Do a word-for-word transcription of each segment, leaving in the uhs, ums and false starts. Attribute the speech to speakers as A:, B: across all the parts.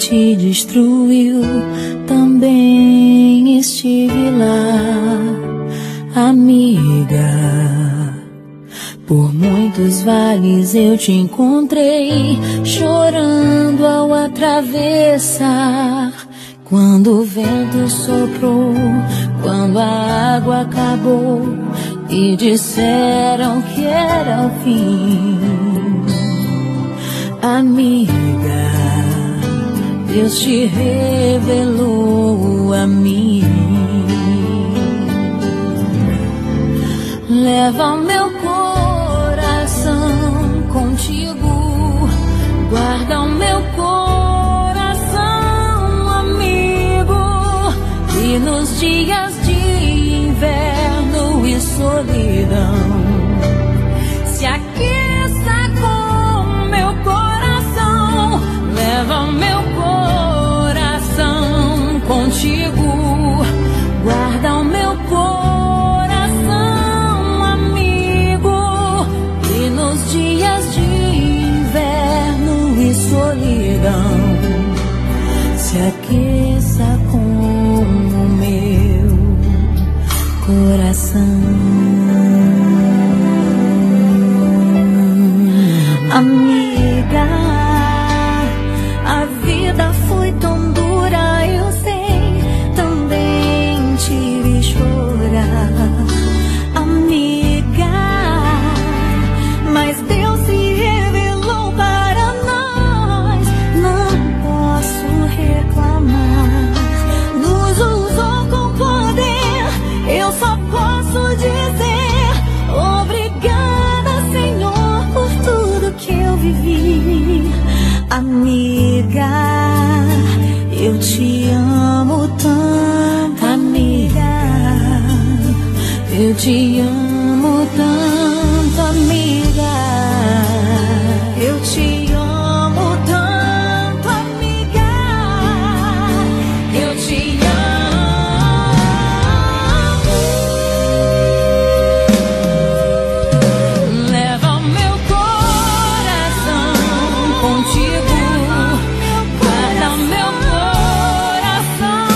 A: te destruiu, também estive lá, amiga. Por muitos vales eu te encontrei, chorando ao atravessar. Quando o vento soprou, quando a água acabou e disseram que era o fim. Amiga, Deus te revelou a mim. Leva o meu coração contigo, guarda o meu coração, amigo. E nos dias de inverno e solidão, se aqueça com meu coração. Leva o meu coração contigo, guarda o meu coração, amigo. E nos dias de inverno e solidão, se aqueça com o meu coração. Amiga, a vida foi tão dura, eu sei, também te vi chorar, amiga, mas Deus se revelou para nós, não posso reclamar. Nos usou com poder, eu só posso dizer obrigada, Senhor, por tudo que eu vivi. Amiga, eu te amo tanto, amiga, eu te amo tanto, amiga, eu te amo tanto, amiga, eu te amo. Leva o meu coração contigo, guarda o meu coração,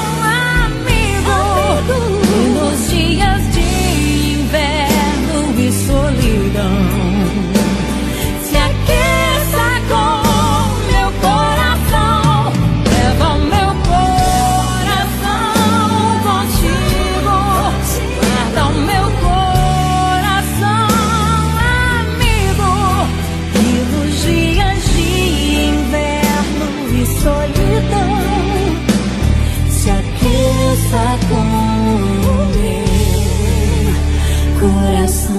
A: amigo. E nos dias de inverno e solidão, se aqueça com meu coração. Leva o meu coração contigo, guarda o meu coração, amigo. E nos dias de inverno e solidão, se aqueça com o meu coração.